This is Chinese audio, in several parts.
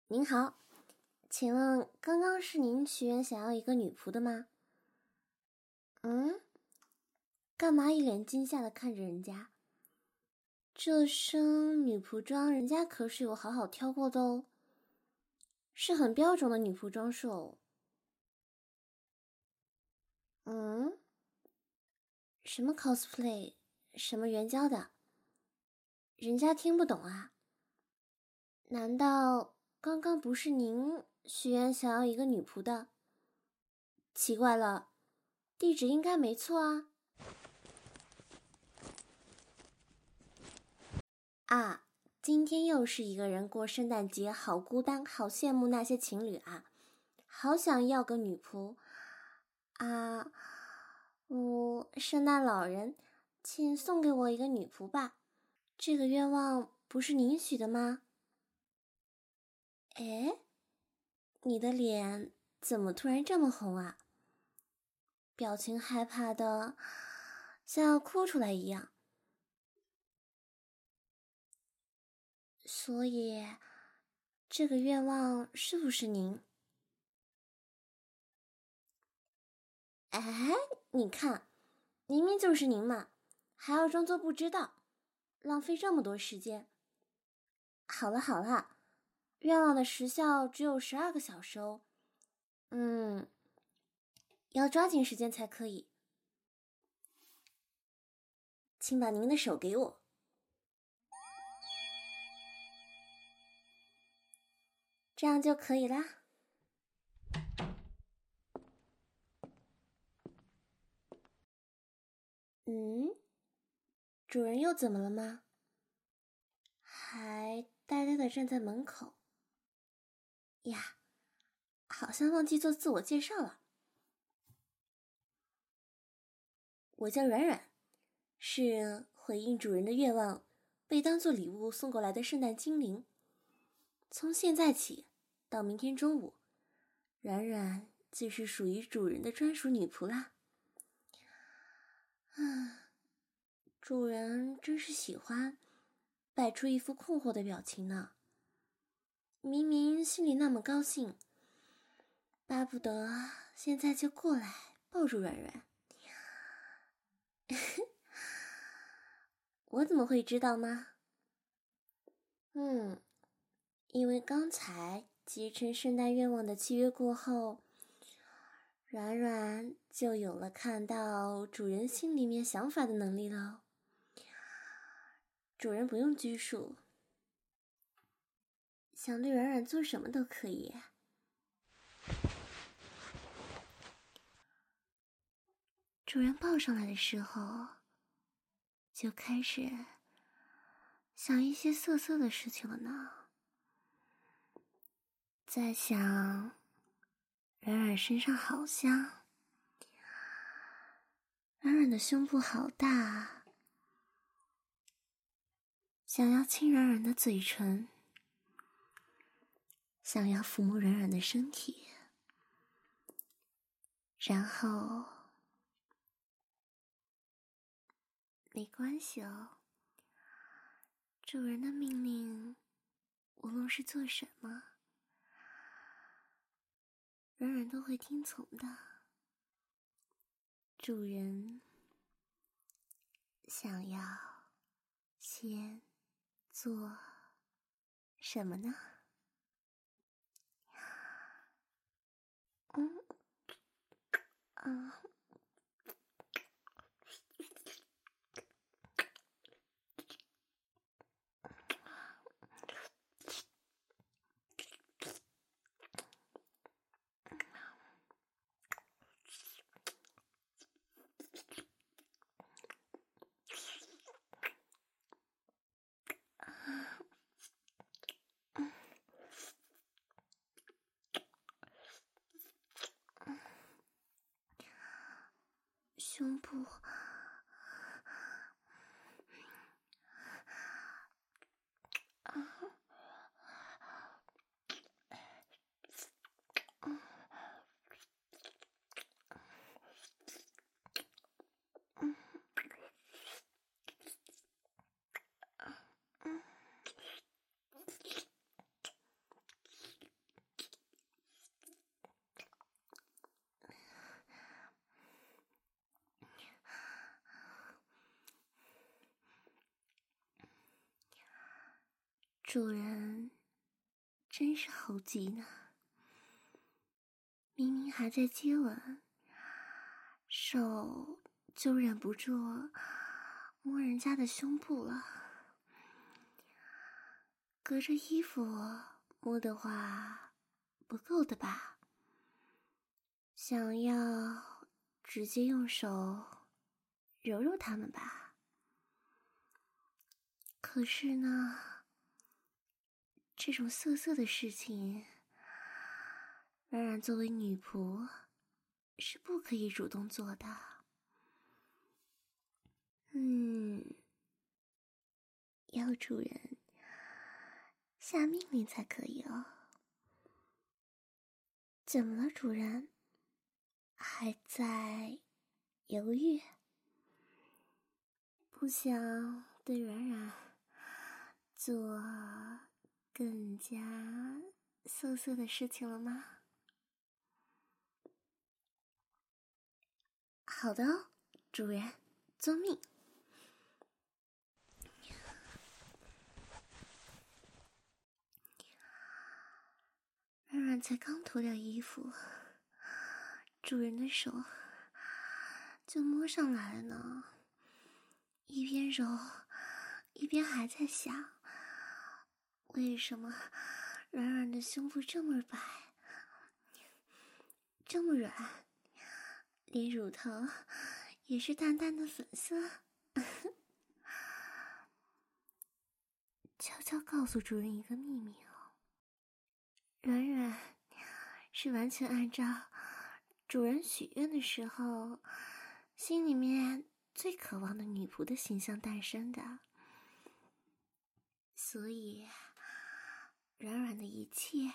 您好，请问刚刚是您许愿想要一个女仆的吗？干嘛一脸惊吓地看着人家？这身女仆装人家可是有好好挑过的哦，是很标准的女仆装饰哦。什么 cosplay， 什么援交的？人家听不懂啊？难道刚刚不是您许愿想要一个女仆的？奇怪了，地址应该没错啊。啊，今天又是一个人过圣诞节，好孤单，好羡慕那些情侣啊，好想要个女仆啊！圣诞老人，请送给我一个女仆吧，这个愿望不是您许的吗？诶，你的脸怎么突然这么红啊？表情害怕的像要哭出来一样。所以，这个愿望是不是您？哎，你看，明明就是您嘛，还要装作不知道，浪费这么多时间。好了好了，愿望的时效只有12个小时哦。要抓紧时间才可以。请把您的手给我。这样就可以啦。主人又怎么了吗？还呆呆地站在门口。呀，好像忘记做自我介绍了。我叫软软，是回应主人的愿望被当作礼物送过来的圣诞精灵。从现在起到明天中午，软软就是属于主人的专属女仆啦。主人真是喜欢摆出一副困惑的表情呢。明明心里那么高兴，巴不得现在就过来抱住软软。我怎么会知道吗？因为刚才结成圣诞愿望的契约过后，软软就有了看到主人心里面想法的能力了。主人不用拘束，想对软软做什么都可以。主人抱上来的时候，就开始想一些色色的事情了呢。在想软软身上好香，软软的胸部好大，想要亲软软的嘴唇，想要抚摸软软的身体，然后没关系哦，主人的命令无论是做什么，软软都会听从的。主人想要先做什么呢？胸部主人真是猴急呢，明明还在接吻，手就忍不住摸人家的胸部了。隔着衣服摸的话不够的吧？想要直接用手揉揉它们吧？可是呢，这种色色的事情，软软作为女仆是不可以主动做的。要主人下命令才可以哦。怎么了，主人？还在犹豫？不想对软软做更加色色的事情了吗？好的哦，主人，遵命。软软才刚脱掉衣服，主人的手就摸上来了呢。一边揉，一边还在想，为什么软软的胸部这么白，这么软，连乳头也是淡淡的粉色。悄悄告诉主人一个秘密哦，软软是完全按照主人许愿的时候心里面最渴望的女仆的形象诞生的，所以软软的一切，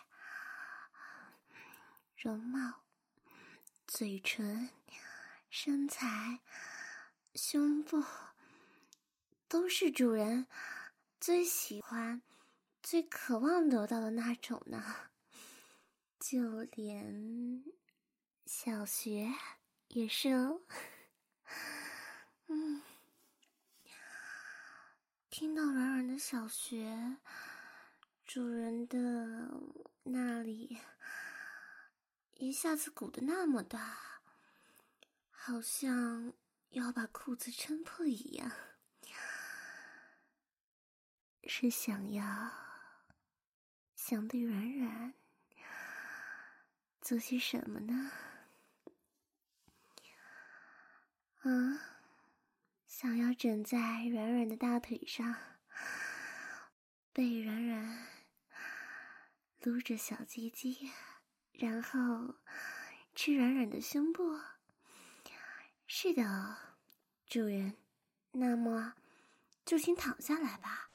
容貌、嘴唇、身材、胸部，都是主人最喜欢、最渴望得到的那种呢。就连小学也是哦。听到软软的小学，主人的那里一下子鼓得那么大，好像要把裤子撑破一样。是想对软软做些什么呢？想要枕在软软的大腿上，被软软撸着小鸡鸡，然后吃软软的胸部。是的哦，主人，那么就请躺下来吧。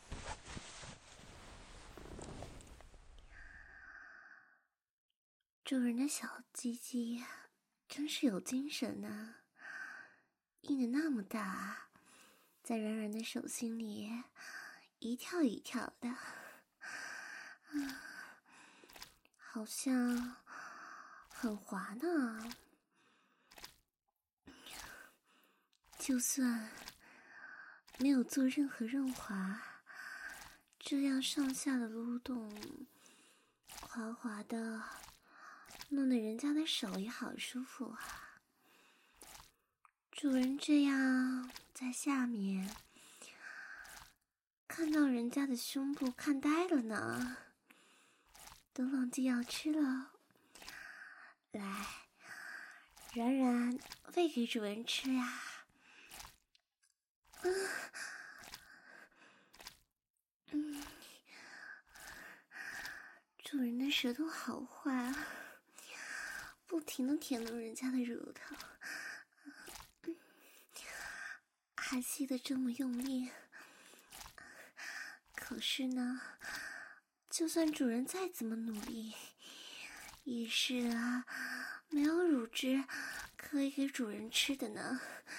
主人的小鸡鸡真是有精神呢，硬得那么大，在软软的手心里一跳一跳的，好像很滑呢。就算没有做任何润滑，这样上下的撸动，滑滑的，弄得人家的手也好舒服啊。主人这样在下面看到人家的胸部看呆了呢，都忘记要吃了。来，软软喂给主人吃呀。主人的舌头好坏啊，不停地舔弄人家的乳头，还吸得这么用力。可是呢，就算主人再怎么努力，也是没有乳汁可以给主人吃的呢。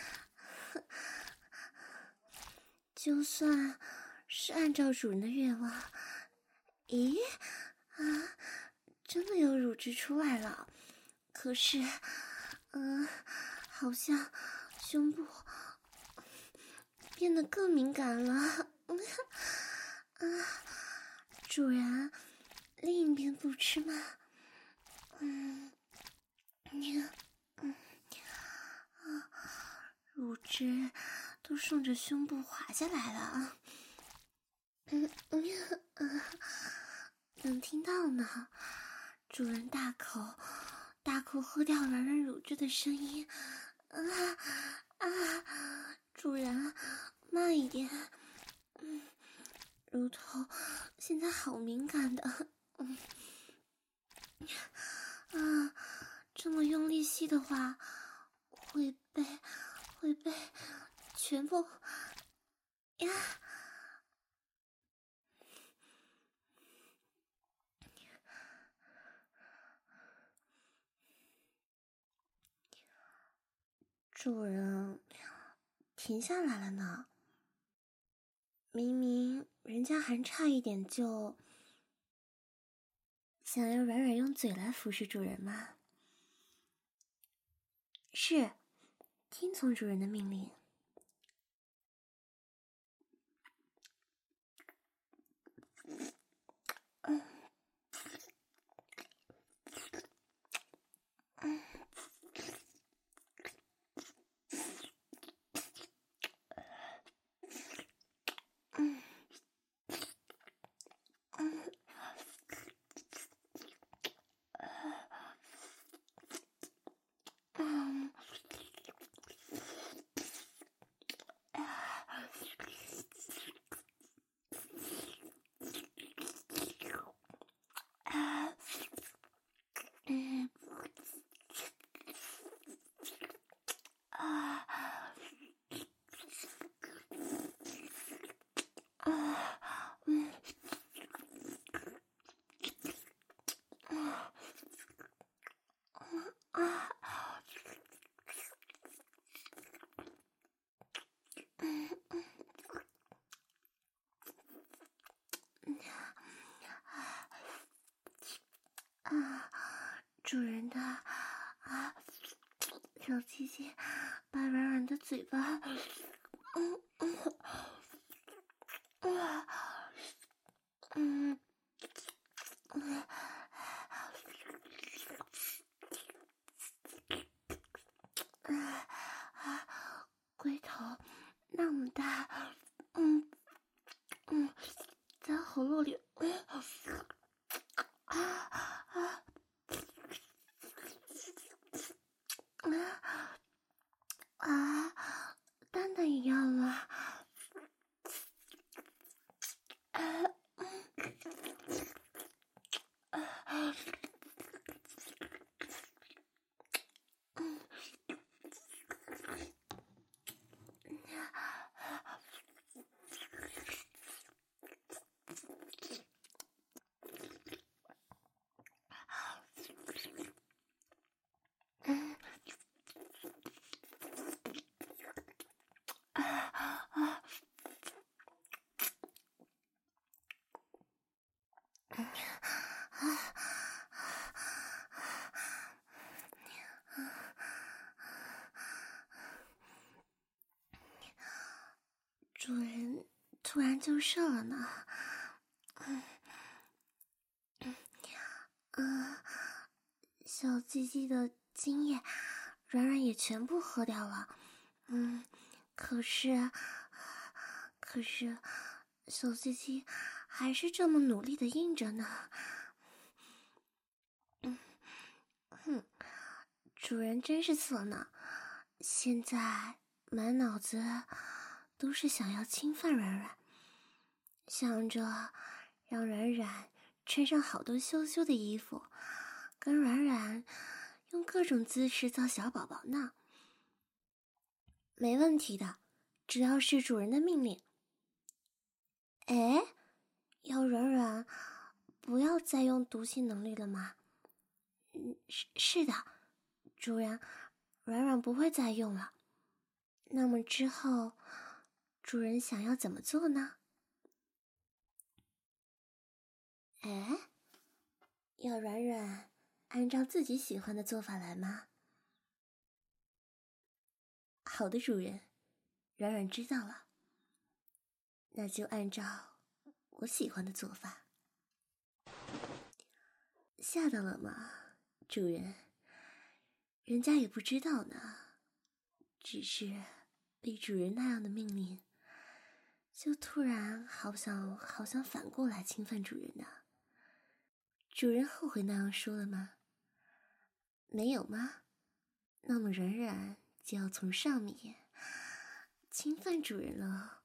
就算是按照主人的愿望，咦，真的有乳汁出来了。可是，好像胸部变得更敏感了。 主人，另一边不吃吗？乳汁都顺着胸部滑下来了。能听到呢，主人大口喝掉软软乳汁的声音。主人，慢一点。乳头现在好敏感的。这么用力吸的话，会被全部呀。主人停下来了呢，明明人家还差一点就想要软软用嘴来服侍主人吗？是，听从主人的命令。主人的小鸡鸡把软软的嘴巴龟头那么大，在喉咙里蛋蛋一样了。主人突然就射了呢。小鸡鸡的精液软软也全部喝掉了。可是小鸡鸡还是这么努力的硬着呢。主人真是错呢，现在满脑子都是想要侵犯软软，想着让软软穿上好多羞羞的衣服，跟软软用各种姿势造小宝宝呢。没问题的，只要是主人的命令。哎，要软软不要再用读心能力了吗？是的，主人，软软不会再用了。那么之后，主人想要怎么做呢？哎，要软软按照自己喜欢的做法来吗？好的，主人，软软知道了。那就按照我喜欢的做法。 吓到了吗，主人？人家也不知道呢，只是被主人那样的命令，就突然好想反过来侵犯主人呢。主人后悔那样说了吗？没有吗？那么软软就要从上面侵犯主人了。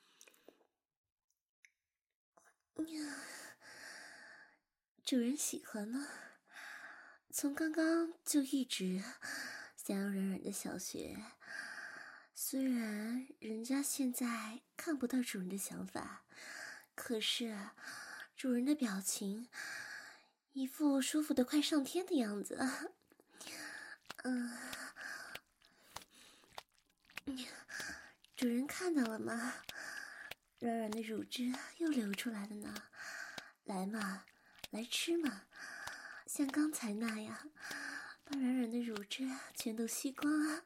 主人喜欢吗？从刚刚就一直想要软软的小穴，虽然人家现在看不到主人的想法，可是主人的表情一副舒服的快上天的样子。主人看到了吗？软软的乳汁又流出来了呢。来嘛，来吃嘛，像刚才那样把软软的乳汁全都吸光啊。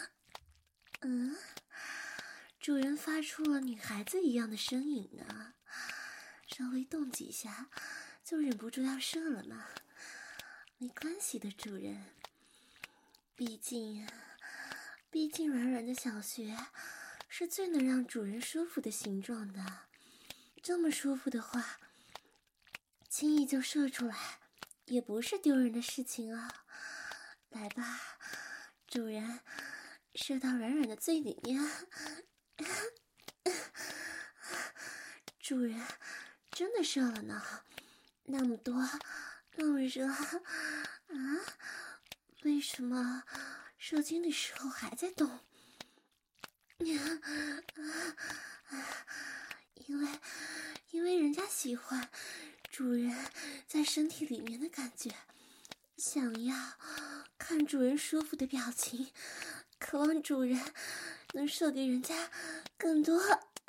主人发出了女孩子一样的声音呢，稍微动几下就忍不住要射了嘛。没关系的，主人，毕竟软软的小穴是最能让主人舒服的形状的。这么舒服的话，轻易就射出来也不是丢人的事情啊。来吧，主人，射到软软的最里面。主人真的射了呢，那么多，那么热啊！为什么射精的时候还在动？因为人家喜欢主人在身体里面的感觉，想要看主人舒服的表情，渴望主人能射给人家更多。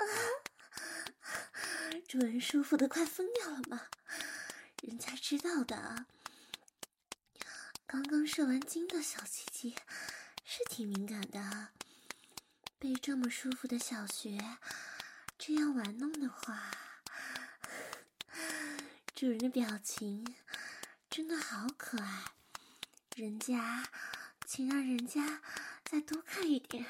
主人舒服的快疯掉了吗？人家知道的，刚刚射完精的小鸡鸡是挺敏感的，被这么舒服的小穴这样玩弄的话，主人的表情真的好可爱。人家，请让人家再多看一点。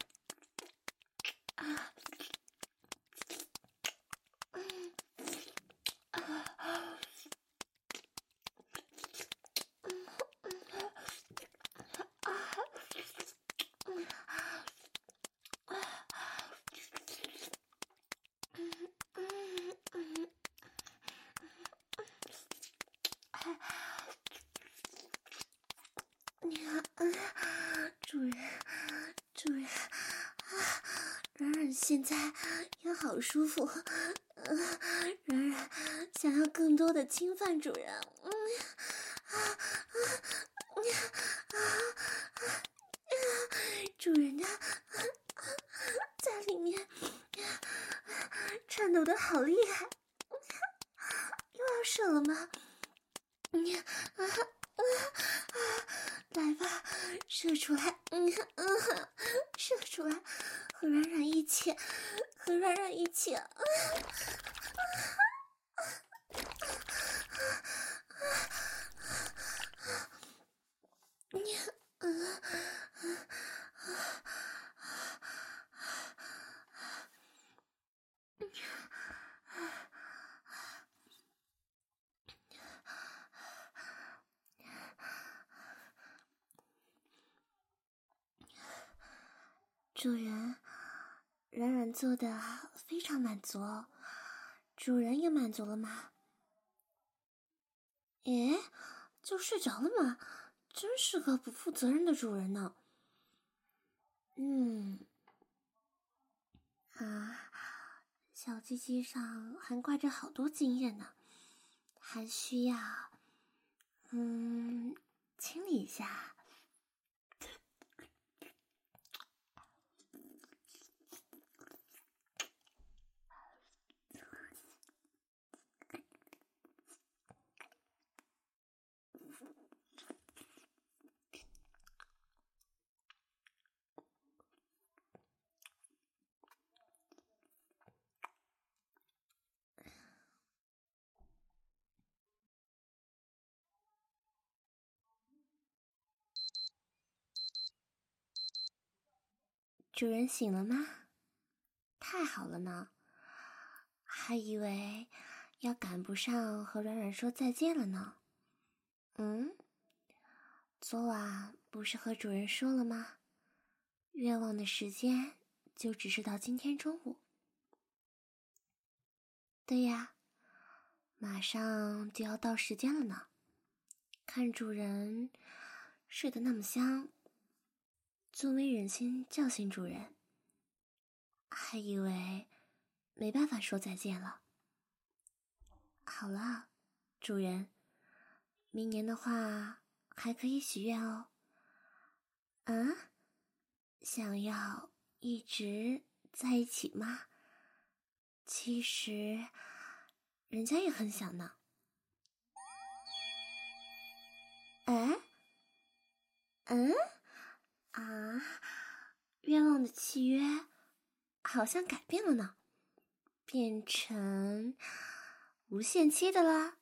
主人，软软现在也好舒服，软软想要更多的侵犯主人。主人呢，在里面颤抖的好厉害，又要射了吗？来吧，射出来，射出来，和软软一起，和软软一起。主人，软软做的非常满足哦，主人也满足了吗？诶，就睡着了吗？真是个不负责任的主人呢。小鸡鸡上还挂着好多精液呢，还需要清理一下。 主人醒了吗？太好了呢，还以为要赶不上和软软说再见了呢。昨晚不是和主人说了吗？愿望的时间就只是到今天中午。对呀，马上就要到时间了呢。看主人睡得那么香，就没忍心叫醒主人，还以为没办法说再见了。好了，主人，明年的话还可以许愿哦。想要一直在一起吗？其实人家也很想呢。愿望的契约好像改变了呢，变成无限期的啦。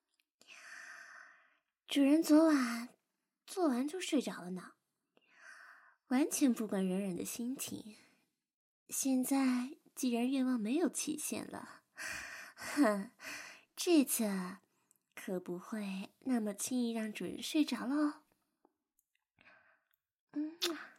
主人昨晚做完就睡着了呢，完全不管软软的心情。现在既然愿望没有期限了，这次可不会那么轻易让主人睡着了哦。